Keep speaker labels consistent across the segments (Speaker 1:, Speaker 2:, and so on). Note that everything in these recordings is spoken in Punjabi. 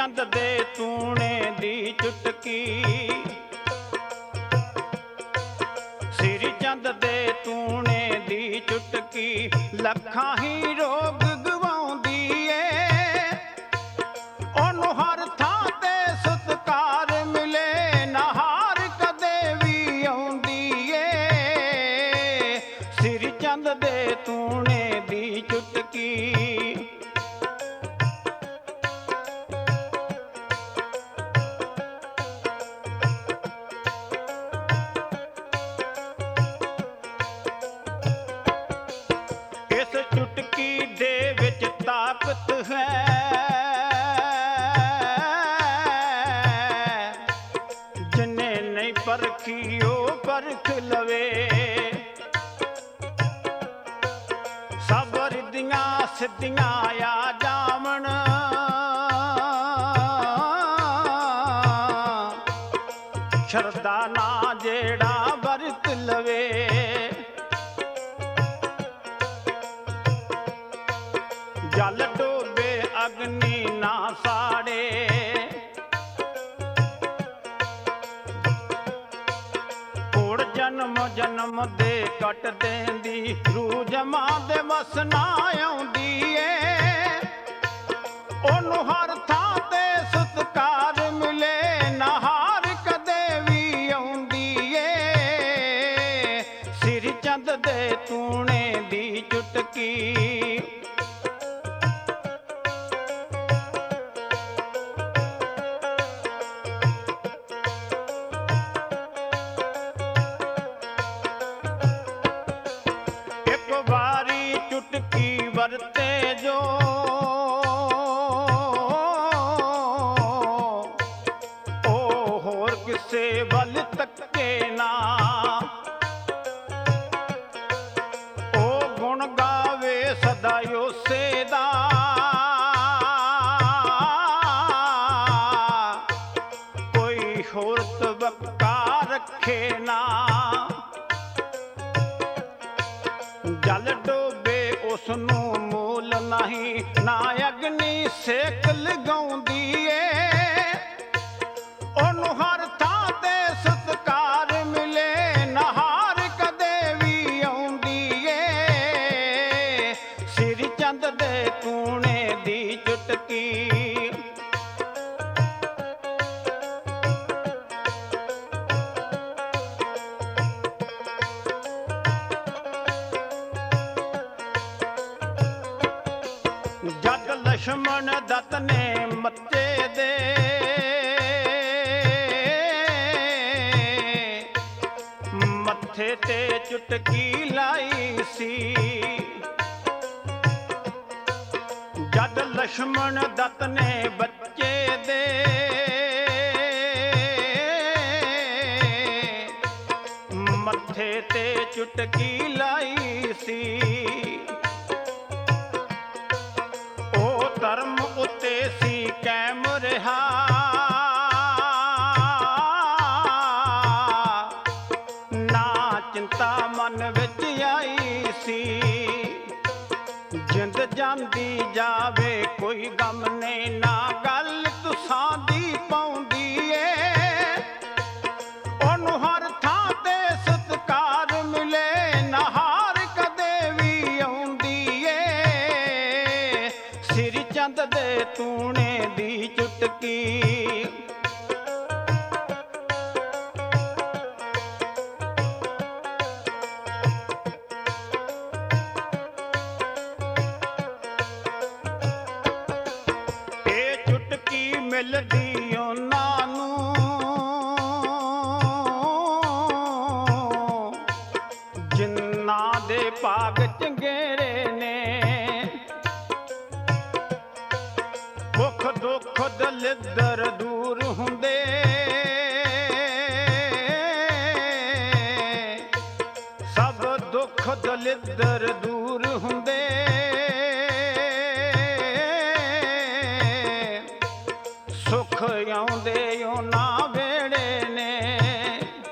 Speaker 1: ਚੰਦ ਦੇ ਤੂਣੇ ਦੀ ਚੁਟਕੀ, ਸ੍ਰੀ ਚੰਦ ਦੇ ਤੂਣੇ ਦੀ ਚੁਟਕੀ ਲੱਖਾਂ ਹੀ ਰੋਗ ਗਵਾਉਂਦੀ ਏ। ਉਹਨੂੰ ਹਰ ਥਾਂ ਤੇ ਸਤਿਕਾਰ ਮਿਲੇ ਨਾ ਹਾਰ ਕਦੇ ਵੀ ਆਉਂਦੀ ਏ। ਸ੍ਰੀ ਚੰਦ ਦੇ ਤੂਣੇ ਦੀ ਚੁਟਕੀ, ਚੁਟਕੀ ਦੇ ਵਿੱਚ ਤਾਕਤ ਹੈ, ਜਿਨੇ ਨਹੀਂ ਪਰਖੀ ਉਹ ਪਰਖ ਲਵੇ। ਸਭ ਰਿੱਧੀਆਂ ਸਿੱਧੀਆਂ ਆ ਜਾਵਣ, ਸ਼ਰਧਾ ਨਾ ਜਿਹੜਾ ਵਰਤ ਲਵੇ। ਜਲ ਡੋਬੇ ਅਗਨੀ ਨਾ ਸਾੜੇ, ਕੋੜ ਜਨਮ ਜਨਮ ਦੇ ਕੱਟ ਦੇਂਦੀ, ਰੂ ਜਮਾ ਦੇ ਵਸ ਨਾ ਆਉਂਦੀ ਏ। ਉਹਨੂੰ ਹਰ ਥਾਂ ਤੇ ਸਤਿਕਾਰ ਮਿਲੇ ਨਾ ਹਾਰ ਕਦੇ ਵੀ ਆਉਂਦੀ ਏ। ਸ੍ਰੀ ਚੰਦ ਦੇ ਤੂਣੇ ਦੀ ਚੁਟਕੀ, ਵਾਰੀ ਚੁਟਕੀ ਵਰਤੇ ਜੋ, ਉਹ ਹੋਰ ਕਿਸੇ ਵੱਲ ਤੱਕੇ ਨਾ। ਉਹ ਗੁਣ ਗਾਵੇ ਸਦਾ ਉਸੇ ਦਾ, ਕੋਈ ਹੋਰ ਤਵੱਕਾ ਰੱਖੇ ਨਾ। ਜਲ ਡੋਬੇ ਉਸਨੂੰ ਮੂਲ ਨਹੀਂ, ਨਾ ਅਗਨੀ ਸੇਕ ਲਗਾਉਂਦੀ ਏ। ਉਹਨੂੰ ਹਰ ਥਾਂ ਤੇ ਸਤਿਕਾਰ ਮਿਲੇ ਨਾ ਹਾਰ ਕਦੇ ਵੀ ਆਉਂਦੀ ਏ। ਸ੍ਰੀ ਚੰਦ ਦੇ ਤੂਣੇ ਦੀ ਚੁਟਕੀ, ਜਦ ਲਛਮਣ ਦੱਤ ਨੇ ਮੱਥੇ ਦੇ ਮੱਥੇ ਤੇ ਚੁਟਕੀ ਲਾਈ ਸੀ। ਜਦ ਲਛਮਣ ਦੱਤ ਨੇ ਬੱਚੇ ਦੇ ਮੱਥੇ ਤੇ ਚੁਟਕੀ ਲਾਈ ਸੀ। ਧਰਮ ਉੱਤੇ ਸੀ ਕਾਇਮ ਰਿਹਾ, ਨਾ ਚਿੰਤਾ ਮਨ ਵਿੱਚ ਆਈ ਸੀ। ਜਿੰਦ ਜਾਂਦੀ ਜਾਵੇ ਕੋਈ ਗਮ ਨੇ, ਨਾ ਗੱਲ ਤੁਸਾਂ ਦੀ ਪਾਉਂਦੀ ਏ। ਉਹਨੂੰ ਹਰ ਥਾਂ ਤੇ ਸਤਿਕਾਰ ਮਿਲੇ ਨਾ ਹਾਰ ਕਦੇ ਵੀ ਆਉਂਦੀ ਏ। ਸ੍ਰੀ ਚੰਦ ਦੇ ਤੂਣੇ ਦੀ ਚੁਟਕੀ, ਇਹ ਚੁਟਕੀ ਮਿਲਦੀ ਉਹਨਾਂ ਨੂੰ ਜਿਨ੍ਹਾਂ ਦੇ ਭਾਗ ਚੰਗੇਰੇ ਨੇ। ਮੁਖ ਦੁੱਖ ਦਲਿੱਦਰ ਦੂਰ ਹੁੰਦੇ, ਸਭ ਦੁੱਖ ਦਲਿੱਦਰ ਦੂਰ ਹੁੰਦੇ। ਸੁਖ ਆਉਂਦੇ ਉਹਨਾਂ ਵੇੜੇ ਨੇ,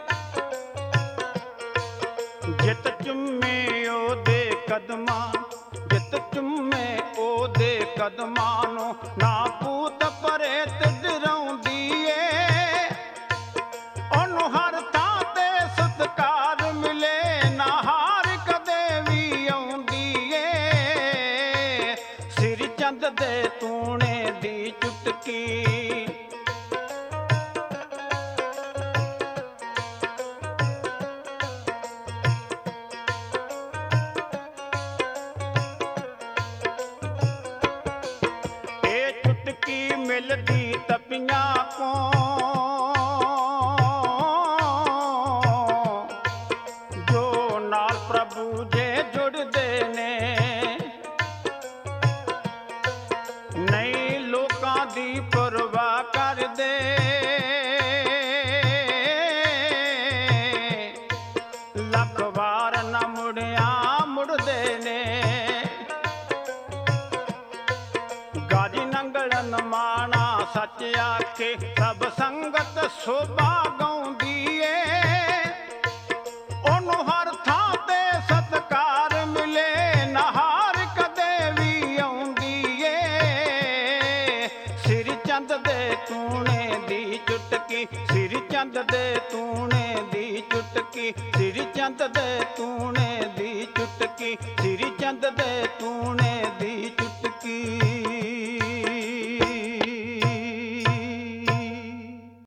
Speaker 1: ਜਿਤ ਚੁੰਮੇ ਉਹਦੇ ਕਦਮਾਂ ਜਿਤ ਚੁੰਮੇ ਉਹਦੇ ਕਦਮਾਂ ਨੂੰ, ਨਾ ਭੂਤ ਪ੍ਰੇਤ ਡਰਾਉਂਦੀ ਏ। ਉਹਨੂੰ ਹਰ ਥਾਂ ਤੇ ਸਤਿਕਾਰ ਮਿਲੇ, ਨਾ ਹਾਰ ਕਦੇ ਵੀ ਆਉਂਦੀ ਏ। ਸਿਰ ਚੰਦ ਦੇ ਤੂਣੇ ਦੀ ਚੁਟਕੀ, ਮਿਲਦੀ ਤਪੀਆਂ ਕੋ, ਜੋ ਨਾਲ ਪ੍ਰਭੂ ਜੇ ਜੁੜਦੇ ਨੇ। ਨਹੀਂ ਲੋਕਾਂ ਦੀ ਪਰਵਾਹ ਕਰਦੇ, ਲੱਖ ਵਾਰ ਨਾ ਮੁੜਿਆ ਮੁੜਦੇ ਨੇ। ਗਾਜੀ ਨੰਗਲਨ ਮਾਣਾ ਸੱਚ ਆਖੇ, ਸਭ ਸੰਗਤ ਸੋਭਾ ਗਾਉਂਦੀ ਏ। ਉਹਨੂੰ ਹਰ ਥਾਂ ਤੇ ਸਤਿਕਾਰ ਮਿਲੇ, ਨਾ ਹਾਰ ਕਦੇ ਵੀ ਆਉਂਦੀ ਏ। ਸਿਰ ਚੰਦ ਦੇ ਤੂਣੇ ਦੀ ਚੁਟਕੀ, ਸਿਰ ਚੰਦ ਦੇ ਤੂਣੇ ਦੀ ਚੁਟਕੀ, ਸਿਰ ਚੰਦ ਦੇ ਤੂਣੇ ਦੀ ਚੁਟਕੀ, ਸਿਰ ਚੰਦ ਦੇ ਤੂਣੇ